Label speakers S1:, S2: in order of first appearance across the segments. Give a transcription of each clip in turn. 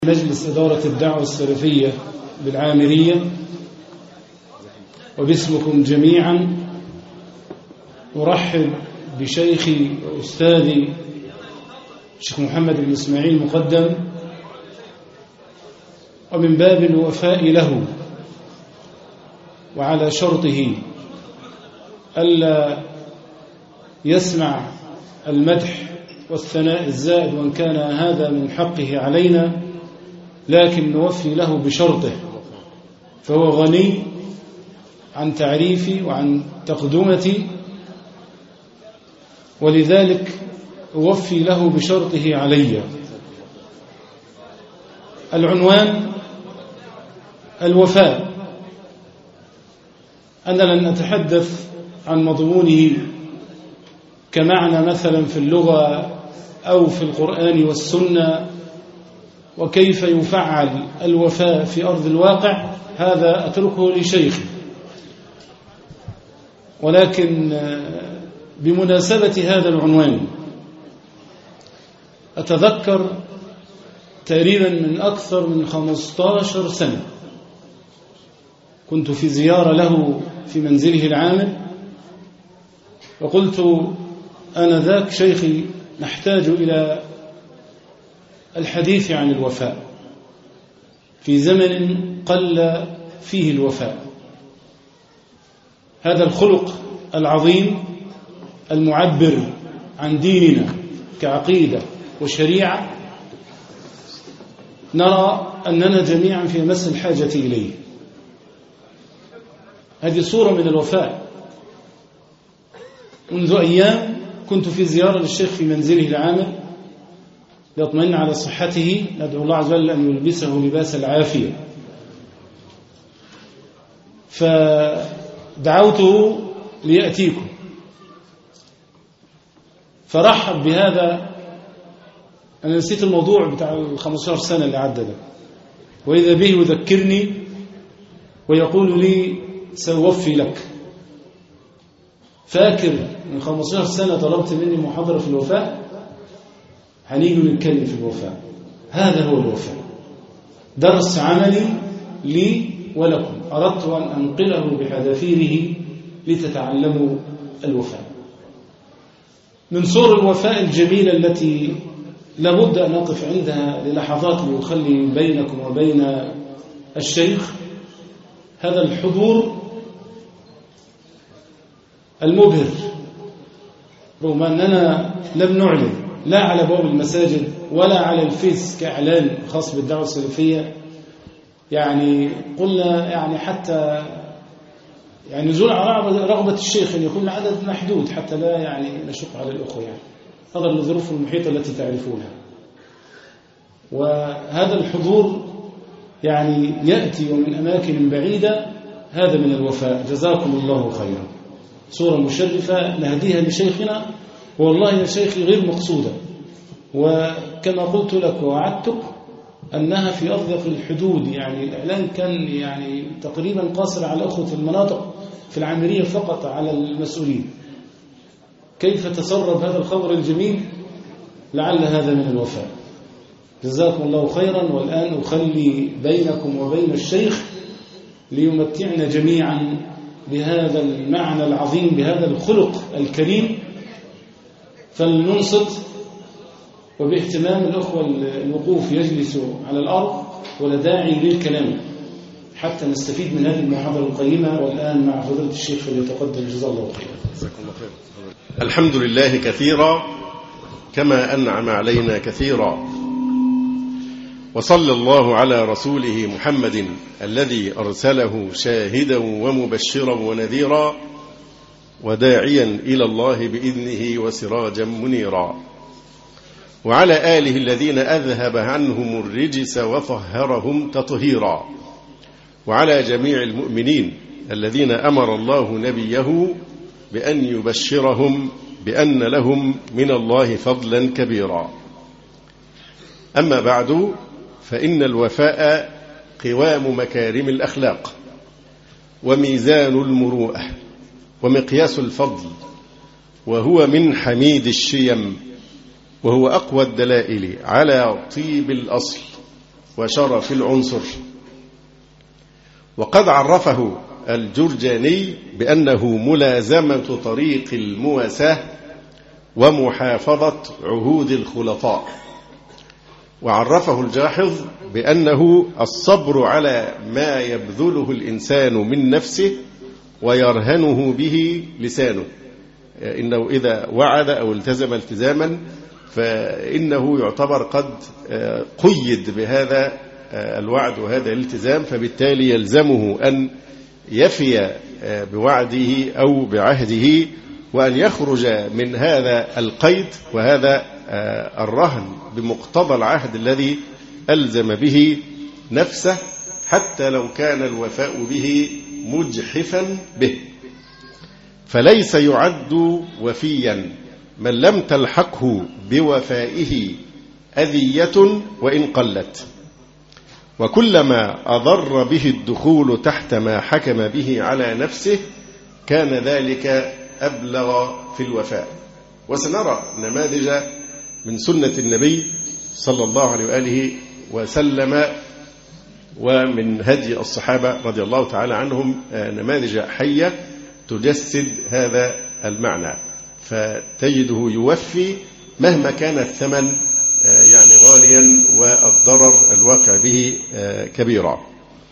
S1: مجلس إدارة الدعوة السلفية بالعامرية، وباسمكم جميعا أرحب بشيخي وأستاذي الشيخ محمد بن إسماعيل مقدم، ومن باب الوفاء له وعلى شرطه ألا يسمع المدح والثناء الزائد وإن كان هذا من حقه علينا، لكن نوفي له بشرطه، فهو غني عن تعريفي وعن تقدمتي، ولذلك أوفي له بشرطه علي. العنوان الوفاء. أنا لن أتحدث عن مضمونه كمعنى مثلا في اللغة أو في القرآن والسنة وكيف يفعل الوفاء في أرض الواقع، هذا أتركه لشيخي، ولكن بمناسبة هذا العنوان أتذكر تقريبا من أكثر من 15 سنة كنت في زيارة له في منزله العامر، وقلت آنذاك شيخي نحتاج إلى الحديث عن الوفاء في زمن قل فيه الوفاء، هذا الخلق العظيم المعبر عن ديننا كعقيدة وشريعة، نرى أننا جميعا في مس الحاجة إليه. هذه صورة من الوفاء. منذ أيام كنت في زيارة للشيخ في منزله العامر ليطمئن على صحته، ندعو الله عز وجل أن يلبسه لباس العافية، فدعوته ليأتيكم، فرحب بهذا. أنا نسيت الموضوع بتاع 15 سنة اللي عدى ده، وإذا به يذكرني ويقول لي سأوفي لك. فاكر من 15 سنة طلبت مني محاضرة في الوفاء، هنيجي نتكلم في الوفاء. هذا هو الوفاء، درس عملي لي ولكم، أردت أن أنقله بحذافيره لتتعلموا الوفاء. من صور الوفاء الجميلة التي لابد أن نقف عندها للحظات ليخلي بينكم وبين الشيخ هذا الحضور المبهر، رغم أننا لم نعلن لا على باب المساجد ولا على الفيس كإعلان خاص بالدعوة السلفية، يعني قلنا حتى نزول على رغبة الشيخ أن يكون العدد محدود حتى لا نشق على الأخوة، نظرا للظروف المحيطة التي تعرفونها. وهذا الحضور يأتي ومن أماكن بعيدة، هذا من الوفاء. جزاكم الله خيرا. صورة مشرفة نهديها لشيخنا، والله يا شيخي غير مقصودة، وكما قلت لك ووعدتك أنها في أضيق الحدود. الإعلان كان تقريبا قاصر على أخوة المناطق في العامرية فقط، على المسؤولين. كيف تسرب هذا الخبر الجميل؟ لعل هذا من الوفاء. جزاكم الله خيرا. والآن أخلي بينكم وبين الشيخ ليمتعنا جميعا بهذا المعنى العظيم، بهذا الخلق الكريم. فلننصت، وباهتمام الأخوة الوقوف يجلسوا على الأرض، ولا داعي للكلام حتى نستفيد من هذه المحاضرة القيمة. والآن مع فضيلة الشيخ فليتقدم. جزاه الله خيرا.
S2: جزاكم الله خيرا. الحمد لله كثيرا كما أنعم علينا كثيرا، وصلى الله على رسوله محمد الذي أرسله شاهدا ومبشرا ونذيرا وداعيا إلى الله بإذنه وسراجا منيرا، وعلى آله الذين أذهب عنهم الرجس وطهرهم تطهيرا، وعلى جميع المؤمنين الذين أمر الله نبيه بأن يبشرهم بأن لهم من الله فضلا كبيرا. أما بعد، فإن الوفاء قوام مكارم الأخلاق، وميزان المروءة، ومقياس الفضل، وهو من حميد الشيم، وهو أقوى الدلائل على طيب الأصل وشرف العنصر. وقد عرفه الجرجاني بأنه ملازمة طريق المواساة ومحافظة عهود الخلطاء. وعرفه الجاحظ بأنه الصبر على ما يبذله الإنسان من نفسه ويرهنه به لسانه، إنه إذا وعد أو التزم التزاما فإنه يعتبر قد قيد بهذا الوعد وهذا الالتزام، فبالتالي يلزمه أن يفي بوعده أو بعهده، وأن يخرج من هذا القيد وهذا الرهن بمقتضى العهد الذي ألزم به نفسه، حتى لو كان الوفاء به مجحفا به. فليس يعد وفيا من لم تلحقه بوفائه أذية وإن قلت، وكلما أضر به الدخول تحت ما حكم به على نفسه كان ذلك أبلغ في الوفاء. وسنرى نماذج من سنة النبي صلى الله عليه وآله وسلم ومن هدي الصحابة رضي الله تعالى عنهم نماذج حية تجسد هذا المعنى، فتجده يوفي مهما كان الثمن يعني غاليا والضرر الواقع به كبيرا.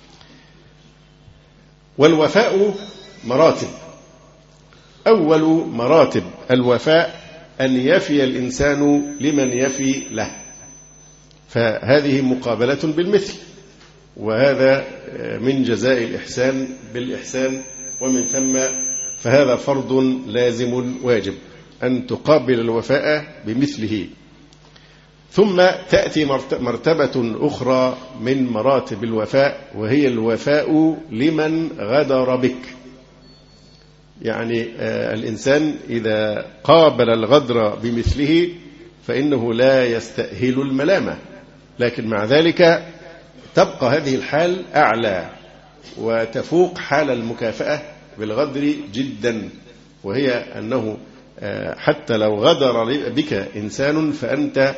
S2: والوفاء مراتب. أول مراتب الوفاء أن يفي الإنسان لمن يفي له، فهذه مقابلة بالمثل، وهذا من جزاء الإحسان بالإحسان، ومن ثم فهذا فرض لازم واجب أن تقابل الوفاء بمثله. ثم تأتي مرتبة أخرى من مراتب الوفاء، وهي الوفاء لمن غدر بك. يعني الإنسان إذا قابل الغدر بمثله فإنه لا يستأهل الملامة، لكن مع ذلك تبقى هذه الحال أعلى وتفوق حال المكافأة بالغدر جدا، وهي أنه حتى لو غدر بك إنسان فأنت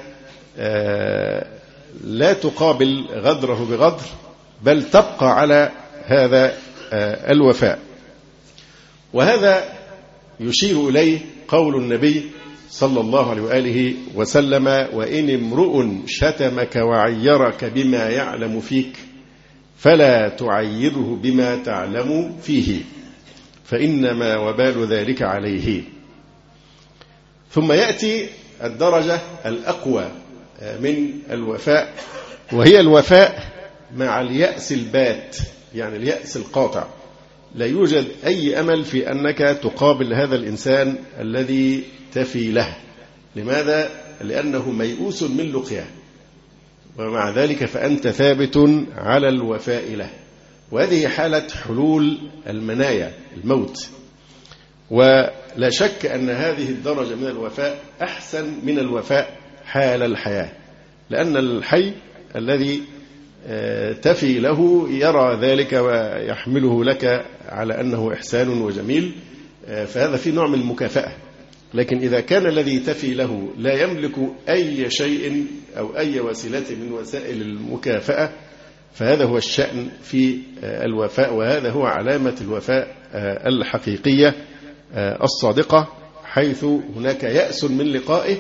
S2: لا تقابل غدره بغدر، بل تبقى على هذا الوفاء. وهذا يشير إليه قول النبي صلى الله عليه وآله وسلم: وإن امرؤ شتمك وعيرك بما يعلم فيك فلا تعيره بما تعلم فيه فإنما وبال ذلك عليه. ثم يأتي الدرجة الأقوى من الوفاء، وهي الوفاء مع اليأس البات، يعني اليأس القاطع. لا يوجد أي أمل في أنك تقابل هذا الإنسان الذي تفي له. لماذا؟ لأنه ميؤوس من لقياه، ومع ذلك فأنت ثابت على الوفاء له. وهذه حالة حلول المنايا، الموت. ولا شك أن هذه الدرجة من الوفاء أحسن من الوفاء حال الحياة، لأن الحي الذي تفي له يرى ذلك ويحمله لك على أنه إحسان وجميل، فهذا في نوع من المكافأة. لكن إذا كان الذي تفي له لا يملك أي شيء أو أي وسيلة من وسائل المكافأة، فهذا هو الشأن في الوفاء، وهذا هو علامة الوفاء الحقيقية الصادقة، حيث هناك يأس من لقائه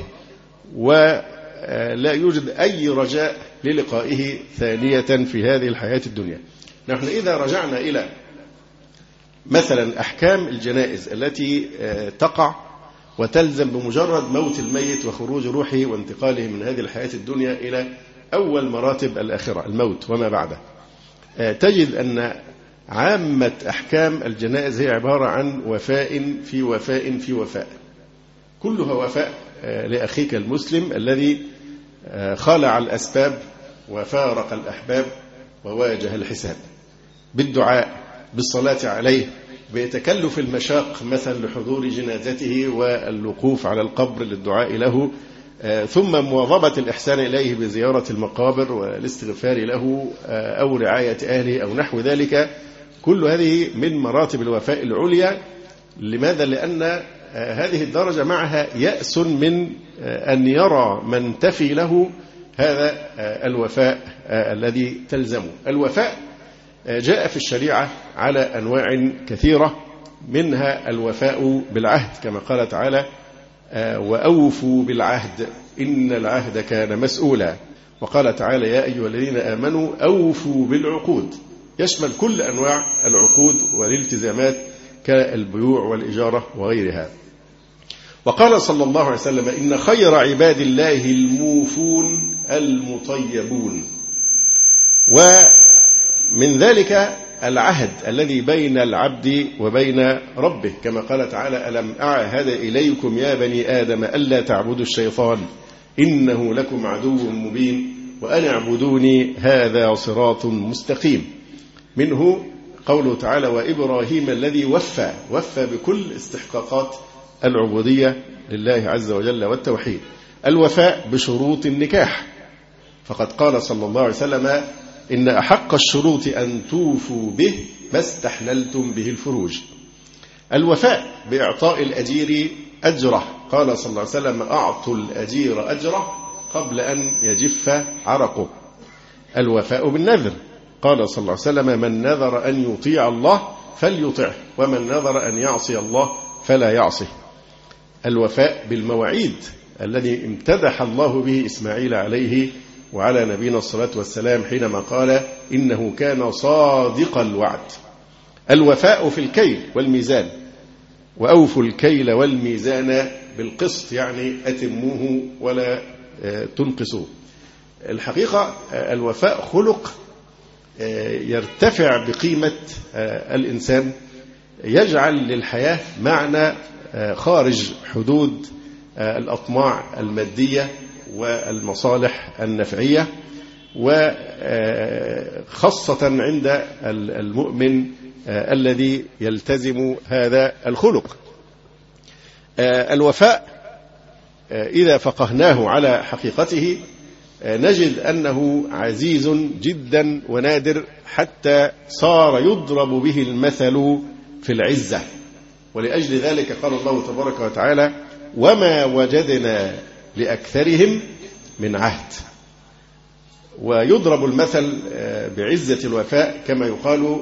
S2: ولا يوجد أي رجاء للقائه ثانية في هذه الحياة الدنيا. نحن إذا رجعنا إلى مثلا أحكام الجنائز التي تقع وتلزم بمجرد موت الميت وخروج روحه وانتقاله من هذه الحياة الدنيا إلى أول مراتب الآخرة، الموت وما بعده، تجد أن عامة أحكام الجنائز هي عبارة عن وفاء في وفاء في وفاء، كلها وفاء لأخيك المسلم الذي خالع الأسباب وفارق الأحباب وواجه الحساب، بالدعاء، بالصلاة عليه، بتكلف المشاق مثلا لحضور جنازته والوقوف على القبر للدعاء له، ثم مواظبة الإحسان إليه بزيارة المقابر والاستغفار له أو رعاية أهله أو نحو ذلك. كل هذه من مراتب الوفاء العليا. لماذا؟ لأن هذه الدرجة معها يأس من أن يرى من تفي له هذا الوفاء الذي تلزمه. الوفاء جاء في الشريعة على أنواع كثيرة، منها الوفاء بالعهد كما قال تعالى: وأوفوا بالعهد إن العهد كان مسؤولا. وقال تعالى: يا أيها الذين آمنوا أوفوا بالعقود، يشمل كل أنواع العقود والالتزامات كالبيوع والإجارة وغيرها. وقال صلى الله عليه وسلم: إن خير عباد الله الموفون المطيبون. ومن ذلك العهد الذي بين العبد وبين ربه كما قال تعالى: ألم أعهد إليكم يا بني آدم ألا تعبدوا الشيطان إنه لكم عدو مبين وأن اعبدوني هذا صراط مستقيم. منه قوله تعالى: وإبراهيم الذي وفى بكل استحقاقات العبودية لله عز وجل والتوحيد. الوفاء بشروط النكاح، فقد قال صلى الله عليه وسلم: إن أحق الشروط أن توفوا به ما استحللتم به الفروج. الوفاء بإعطاء الأجير أجره، قال صلى الله عليه وسلم: أعطوا الأجير أجره قبل أن يجف عرقه. الوفاء بالنذر، قال صلى الله عليه وسلم: من نذر أن يطيع الله فليطعه ومن نذر أن يعصي الله فلا يعصه. الوفاء بالمواعيد الذي امتدح الله به إسماعيل عليه وعلى نبينا الصلاة والسلام حينما قال: إنه كان صادق الوعد. الوفاء في الكيل والميزان، وأوفوا الكيل والميزان بالقسط، يعني أتموه ولا تنقصوه. الحقيقة الوفاء خلق يرتفع بقيمة الإنسان، يجعل للحياة معنى خارج حدود الأطماع المادية والمصالح النفعية، وخاصة عند المؤمن الذي يلتزم هذا الخلق. الوفاء إذا فقهناه على حقيقته نجد أنه عزيز جدا ونادر، حتى صار يضرب به المثل في العزة. ولأجل ذلك قال الله تبارك وتعالى: وما وجدنا لأكثرهم من عهد. ويضرب المثل بعزة الوفاء كما يقال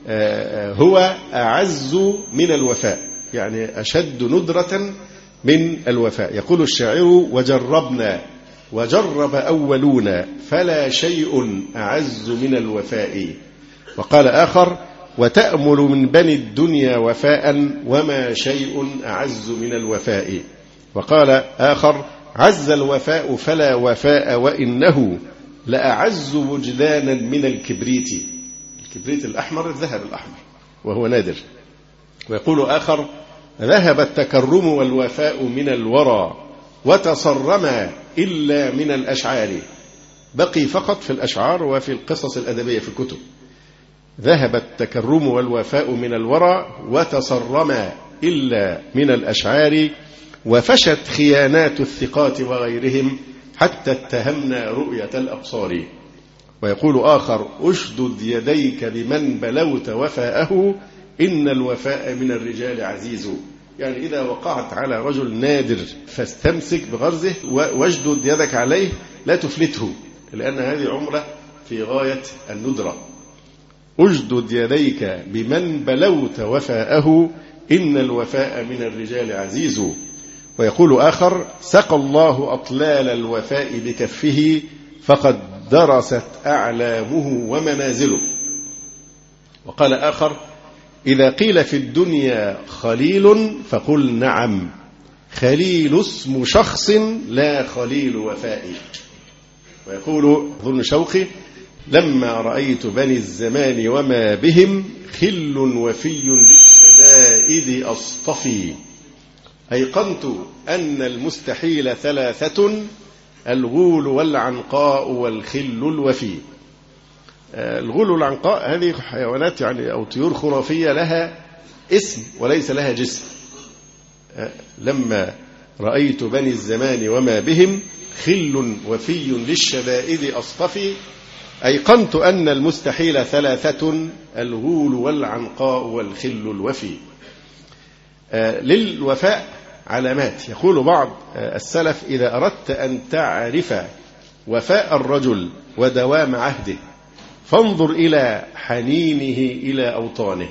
S2: هو أعز من الوفاء، يعني أشد ندرة من الوفاء. يقول الشاعر: وجربنا وجرب أولون فلا شيء أعز من الوفاء. وقال آخر: وتأمل من بني الدنيا وفاء وما شيء أعز من الوفاء. وقال آخر: عز الوفاء فلا وفاء وإنه لأعز وجدانا من الكبريت. الكبريت الأحمر، الذهب الأحمر، وهو نادر. ويقول آخر: ذهب التكرم والوفاء من الورى وتصرما إلا من الأشعار. بقي فقط في الأشعار وفي القصص الأدبية في الكتب. ذهب التكرم والوفاء من الورى وتصرما إلا من الأشعار، وفشت خيانات الثقات وغيرهم حتى اتهمنا رؤية الأبصار. ويقول آخر: أشدد يديك بمن بلوت وفاءه إن الوفاء من الرجال عزيز. يعني إذا وقعت على رجل نادر فاستمسك بغرزه واجدد يدك عليه، لا تفلته، لأن هذه عمرة في غاية الندرة. أجدد يديك بمن بلوت وفاءه إن الوفاء من الرجال عزيز. ويقول آخر: سقى الله أطلال الوفاء بكفه فقد درست أعلامه ومنازله. وقال آخر: إذا قيل في الدنيا خليل فقل نعم، خليل اسم شخص لا خليل وفاء. ويقول ظن شوقي: لما رأيت بني الزمان وما بهم خل وفي للشدائد أصطفي، أيقنت أن المستحيل ثلاثة، الغول والعنقاء والخل الوفي. الغول والعنقاء هذه حيوانات يعني أو طيور خرافية لها اسم وليس لها جسم. لما رأيت بني الزمان وما بهم خل وفي للشدائد أصطفي، أيقنت أن المستحيل ثلاثة، الغول والعنقاء والخل الوفي. للوفاء علامات. يقول بعض السلف: إذا أردت أن تعرف وفاء الرجل ودوام عهده، فانظر إلى حنينه إلى أوطانه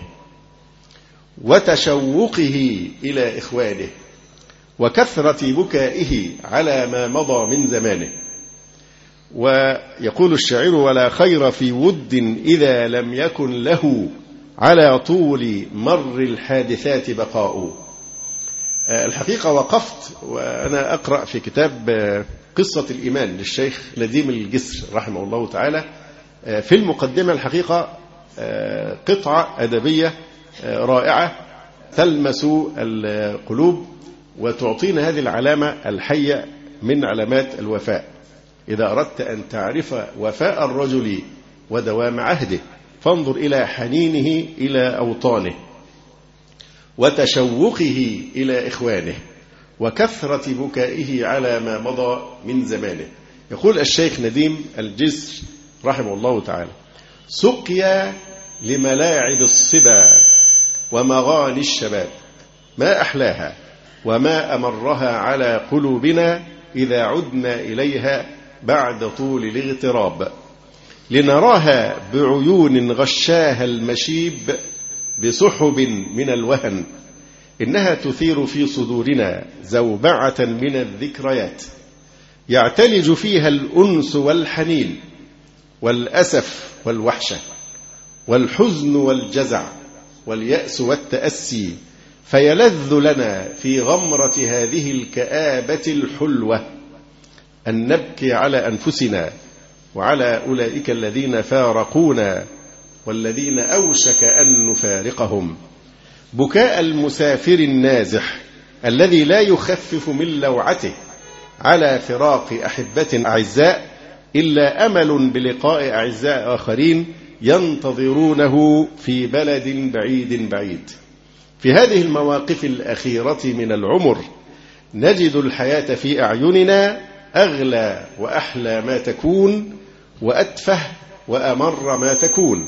S2: وتشوقه إلى إخوانه وكثرة بكائه على ما مضى من زمانه. ويقول الشاعر: ولا خير في ود إذا لم يكن له على طول مر الحادثات بقاء. الحقيقة وقفت وأنا أقرأ في كتاب قصة الإيمان للشيخ نديم الجسر رحمه الله تعالى، في المقدمة الحقيقة قطعة أدبية رائعة تلمس القلوب وتعطينا هذه العلامة الحية من علامات الوفاء. إذا أردت أن تعرف وفاء الرجل ودوام عهده فانظر إلى حنينه إلى أوطانه وتشوقه إلى إخوانه وكثرة بكائه على ما مضى من زمانه. يقول الشيخ نديم الجسر رحمه الله تعالى: سقيا لملاعب الصبا ومغاني الشباب، ما أحلاها وما أمرها على قلوبنا إذا عدنا إليها بعد طول الاغتراب، لنراها بعيون غشاها المشيب بسحب من الوهن، إنها تثير في صدورنا زوبعة من الذكريات يعتلج فيها الأنس والحنين والأسف والوحشة والحزن والجزع واليأس والتأسي، فيلذ لنا في غمرة هذه الكآبة الحلوة أن نبكي على أنفسنا وعلى أولئك الذين فارقونا والذين أوشك أن نفارقهم، بكاء المسافر النازح الذي لا يخفف من لوعته على فراق أحبة أعزاء إلا أمل بلقاء أعزاء آخرين ينتظرونه في بلد بعيد بعيد. في هذه المواقف الأخيرة من العمر نجد الحياة في أعيننا أغلى وأحلى ما تكون وأتفه وأمر ما تكون،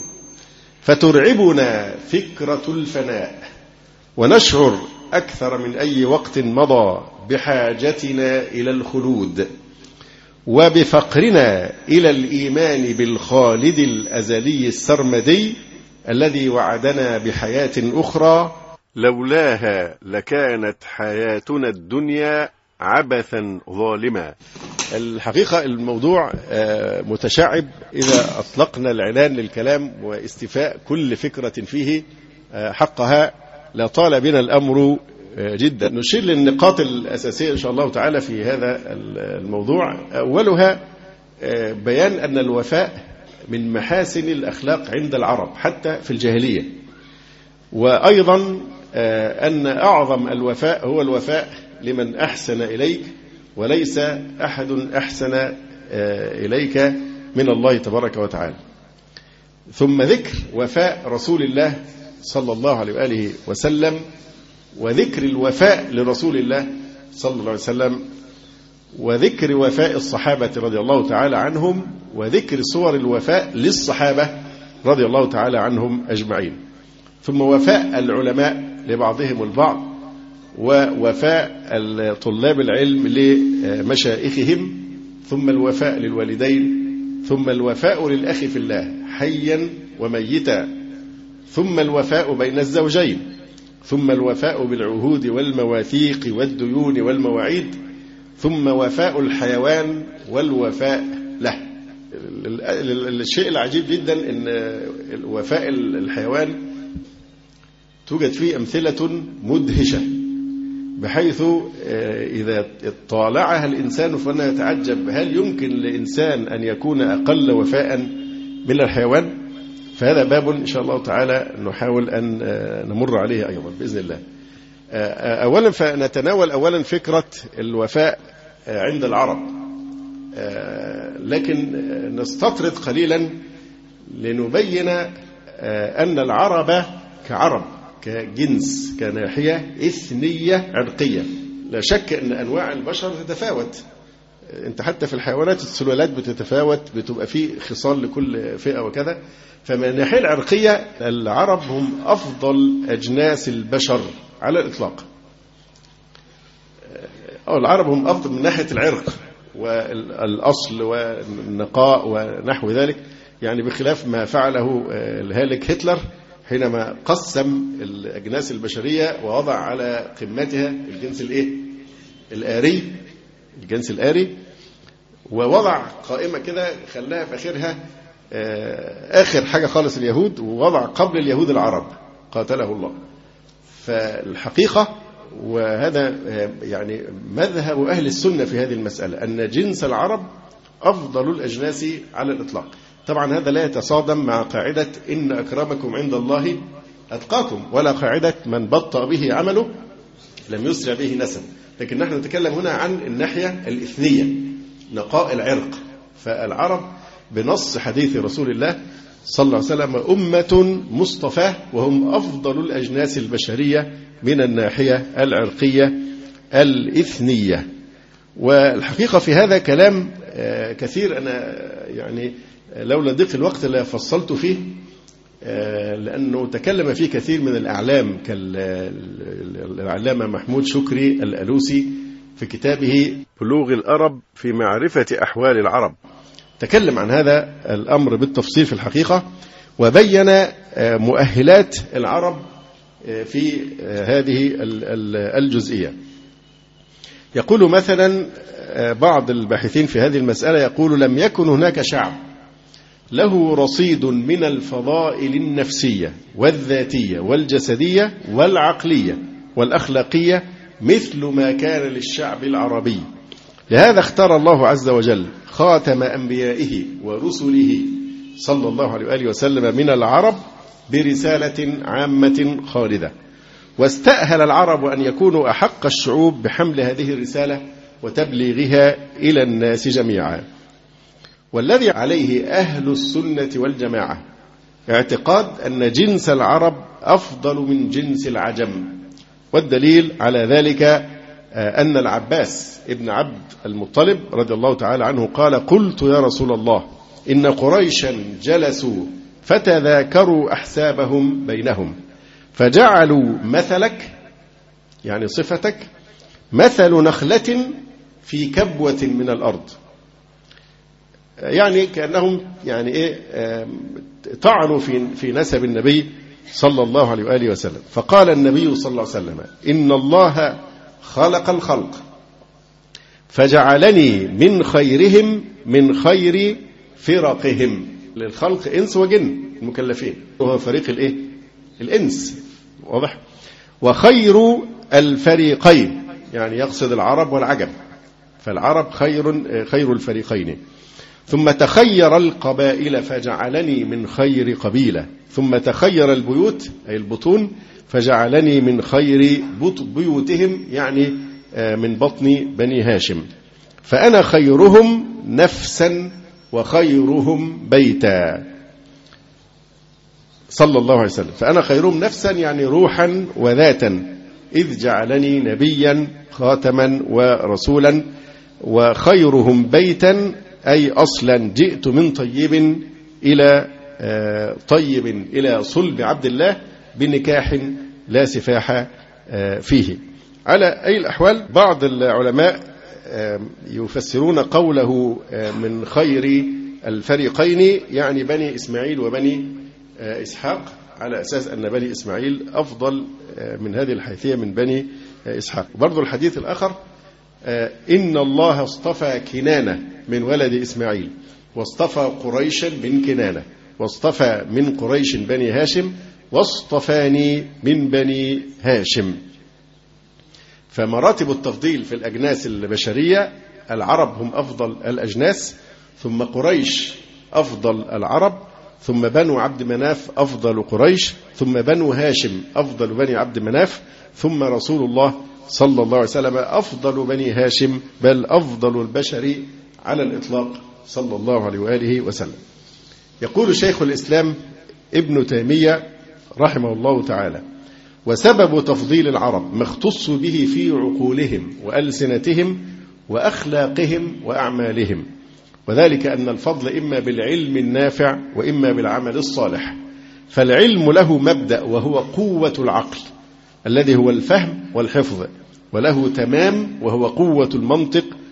S2: فترعبنا فكرة الفناء ونشعر أكثر من أي وقت مضى بحاجتنا إلى الخلود وبفقرنا إلى الإيمان بالخالد الأزلي السرمدي الذي وعدنا بحياة أخرى لولاها لكانت حياتنا الدنيا عبثا ظالما. الحقيقة الموضوع متشعب إذا أطلقنا العنان للكلام واستيفاء كل فكرة فيه حقها لا طال بنا الأمر جدا. نشير للنقاط الأساسية إن شاء الله تعالى في هذا الموضوع. أولها بيان أن الوفاء من محاسن الأخلاق عند العرب حتى في الجاهلية، وأيضا أن أعظم الوفاء هو الوفاء لمن أحسن إليك وليس أحد أحسن إليك من الله تبارك وتعالى. ثم ذكر وفاء رسول الله صلى الله عليه وآله وسلم وذكر الوفاء لرسول الله صلى الله عليه وسلم وذكر وفاء الصحابة رضي الله تعالى عنهم وذكر صور الوفاء للصحابة رضي الله تعالى عنهم أجمعين. ثم وفاء العلماء لبعضهم البعض ووفاء طلاب العلم لمشايخهم، ثم الوفاء للوالدين، ثم الوفاء للأخ في الله حيا وميتا، ثم الوفاء بين الزوجين، ثم الوفاء بالعهود والمواثيق والديون والمواعيد، ثم وفاء الحيوان والوفاء له. الشيء العجيب جدا أن وفاء الحيوان توجد فيه أمثلة مدهشة بحيث إذا طالعها الإنسان فإنه يتعجب هل يمكن لإنسان أن يكون أقل وفاء من الحيوان؟ فهذا باب إن شاء الله تعالى نحاول أن نمر عليه أيضا بإذن الله. أولا فنتناول أولا فكرة الوفاء عند العرب، لكن نستطرد قليلا لنبين أن العرب كعرب كجنس كناحية إثنية عرقية. لا شك أن أنواع البشر تتفاوت، أنت حتى في الحيوانات السلالات بتتفاوت، بتبقى فيه خصال لكل فئة وكذا. فمن الناحية العرقية العرب هم أفضل أجناس البشر على الإطلاق، أو العرب هم أفضل من ناحية العرق، والأصل والنقاء ونحو ذلك، يعني بخلاف ما فعله الهالك هتلر حينما قسم الأجناس البشرية ووضع على قمتها الجنس الآري، الجنس الآري، ووضع قائمة كده خلاها في آخرها آخر حاجة خالص اليهود، ووضع قبل اليهود العرب قاتله الله. فالحقيقة وهذا يعني مذهب أهل السنة في هذه المسألة أن جنس العرب أفضل الأجناس على الإطلاق. طبعا هذا لا يتصادم مع قاعدة إن أكرمكم عند الله أتقاكم، ولا قاعدة من بطأ به عمله لم يسرع به نسب، لكن نحن نتكلم هنا عن الناحية الإثنية، نقاء العرق. فالعرب بنص حديث رسول الله صلى الله عليه وسلم أمة مصطفاة، وهم أفضل الأجناس البشرية من الناحية العرقية الإثنية. والحقيقة في هذا كلام كثير، أنا يعني لولا ضيق الوقت لا فصلت فيه، لأنه تكلم فيه كثير من الأعلام كالعلامة محمود شكري الألوسي في كتابه بلوغ الأرب في معرفة أحوال العرب، تكلم عن هذا الأمر بالتفصيل في الحقيقة، وبين مؤهلات العرب في هذه الجزئية. يقول مثلا بعض الباحثين في هذه المسألة، يقول لم يكن هناك شعب له رصيد من الفضائل النفسية والذاتية والجسدية والعقلية والأخلاقية مثل ما كان للشعب العربي. لهذا اختار الله عز وجل خاتم أنبيائه ورسله صلى الله عليه وآله وسلم من العرب برسالة عامة خالدة، واستأهل العرب أن يكونوا أحق الشعوب بحمل هذه الرسالة وتبليغها إلى الناس جميعا. والذي عليه أهل السنة والجماعة اعتقاد أن جنس العرب أفضل من جنس العجم، والدليل على ذلك أن العباس ابن عبد المطلب رضي الله تعالى عنه قال: قلت يا رسول الله إن قريشا جلسوا فتذاكروا أحسابهم بينهم فجعلوا مثلك، يعني صفتك، مثل نخلة في كبوة من الأرض، يعني كأنهم يعني طعنوا في نسب النبي صلى الله عليه وآله وسلم. فقال النبي صلى الله عليه وسلم: إن الله خلق الخلق فجعلني من خيرهم من خير فرقهم. للخلق إنس وجن المكلفين، وهو فريق الإنس، واضح؟ وخير الفريقين، يعني يقصد العرب والعجم، فالعرب خير الفريقين. ثم تخير القبائل فجعلني من خير قبيلة، ثم تخير البيوت أي البطون فجعلني من خير بيوتهم، يعني من بطن بني هاشم. فأنا خيرهم نفسا وخيرهم بيتا صلى الله عليه وسلم. فأنا خيرهم نفسا يعني روحا وذاتا، إذ جعلني نبيا خاتما ورسولا. وخيرهم بيتا أي أصلا جئت من طيب إلى طيب إلى صلب عبد الله بنكاح لا سفاح فيه. على أي الأحوال بعض العلماء يفسرون قوله من خير الفريقين يعني بني إسماعيل وبني إسحاق، على أساس أن بني إسماعيل أفضل من هذه الحيثية من بني إسحاق. وبرضو الحديث الآخر: إن الله اصطفى كنانة من ولد إسماعيل، واصطفى قريشا من كنانة، واصطفى من قريش بني هاشم، واصطفاني من بني هاشم. فمراتب التفضيل في الأجناس البشرية: العرب هم أفضل الأجناس، ثم قريش أفضل العرب، ثم بنو عبد مناف أفضل قريش، ثم بنو هاشم أفضل بني عبد مناف، ثم رسول الله صلى الله عليه وسلم أفضل بني هاشم، بل أفضل البشر على الإطلاق صلى الله عليه وآله وسلم. يقول شيخ الإسلام ابن تيمية رحمه الله تعالى: وسبب تفضيل العرب ما اختصوا به في عقولهم وألسنتهم وأخلاقهم وأعمالهم، وذلك أن الفضل إما بالعلم النافع وإما بالعمل الصالح. فالعلم له مبدأ وهو قوة العقل الذي هو الفهم والحفظ، وله تمام وهو قوة المنطق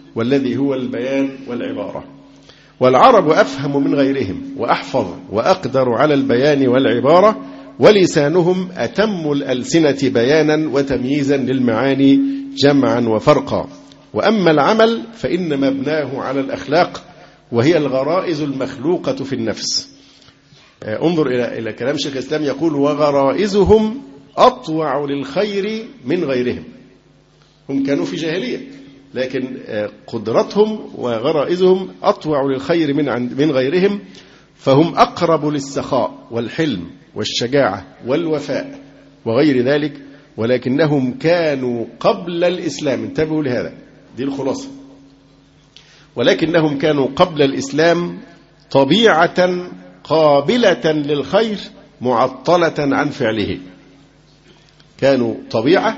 S2: والذي هو البيان والعبارة. والعرب أفهم من غيرهم وأحفظ وأقدر على البيان والعبارة، ولسانهم أتم الألسنة بيانا وتمييزا للمعاني جمعا وفرقا. وأما العمل فإن مبناه على الأخلاق، وهي الغرائز المخلوقة في النفس. انظر إلى كلام شيخ الإسلام، يقول وغرائزهم أطوع للخير من غيرهم. هم كانوا في جاهلية، لكن قدرتهم وغرائزهم أطوع للخير من غيرهم، فهم أقرب للسخاء والحلم والشجاعة والوفاء وغير ذلك، ولكنهم كانوا قبل الإسلام، انتبهوا لهذا، دي الخلاصة، ولكنهم كانوا قبل الإسلام طبيعة قابلة للخير معطلة عن فعله. كانوا طبيعة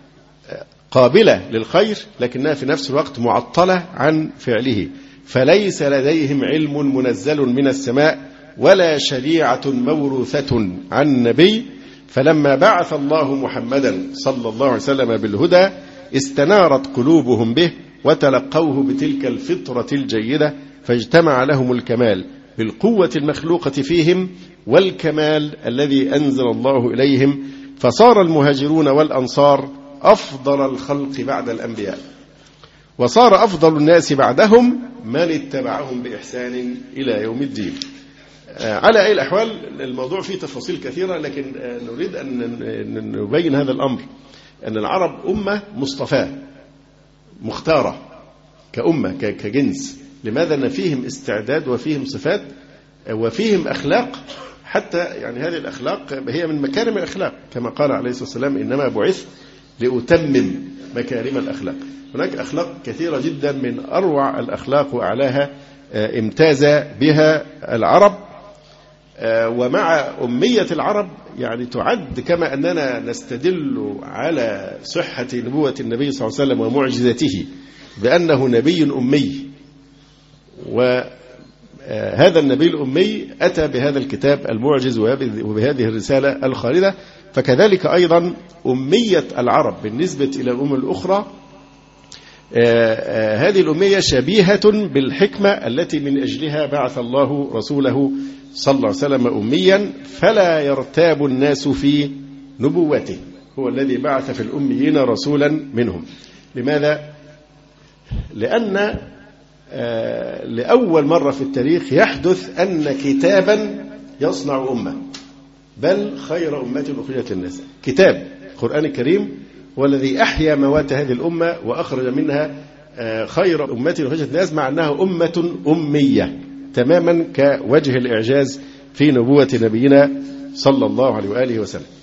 S2: قابلة للخير لكنها في نفس الوقت معطلة عن فعله، فليس لديهم علم منزل من السماء ولا شريعة موروثة عن نبي. فلما بعث الله محمدا صلى الله عليه وسلم بالهدى استنارت قلوبهم به وتلقوه بتلك الفطرة الجيدة، فاجتمع لهم الكمال بالقوة المخلوقة فيهم والكمال الذي أنزل الله إليهم، فصار المهاجرون والأنصار أفضل الخلق بعد الأنبياء، وصار أفضل الناس بعدهم من اتبعهم بإحسان إلى يوم الدين. على أي الأحوال الموضوع فيه تفاصيل كثيرة، لكن نريد أن نبين هذا الأمر، أن العرب أمة مصطفاة مختارة كأمة كجنس. لماذا؟ أن فيهم استعداد وفيهم صفات وفيهم أخلاق، حتى يعني هذه الأخلاق هي من مكارم الأخلاق، كما قال عليه الصلاة والسلام إنما بعث لأتمم مكارم الأخلاق. هناك أخلاق كثيرة جدا، من أروع الأخلاق وأعلاها امتاز بها العرب. ومع أمية العرب يعني تعد، كما أننا نستدل على صحة نبوة النبي صلى الله عليه وسلم ومعجزته بأنه نبي أمي، وهذا النبي الأمي أتى بهذا الكتاب المعجز وبهذه الرسالة الخالدة، فكذلك أيضا أمية العرب بالنسبة إلى الأمم الأخرى، هذه الأمية شبيهة بالحكمة التي من أجلها بعث الله رسوله صلى الله عليه وسلم أميا، فلا يرتاب الناس في نبوته. هو الذي بعث في الأميين رسولا منهم. لماذا؟ لأن لأول مرة في التاريخ يحدث أن كتابا يصنع أمة، بل خير أمة أخرجت للناس. كتاب القرآن الكريم هو الذي أحيا موات هذه الأمة وأخرج منها خير أمة أخرجت للناس، مع أنها أمة أمية تماما كوجه الإعجاز في نبوة نبينا صلى الله عليه وآله وسلم.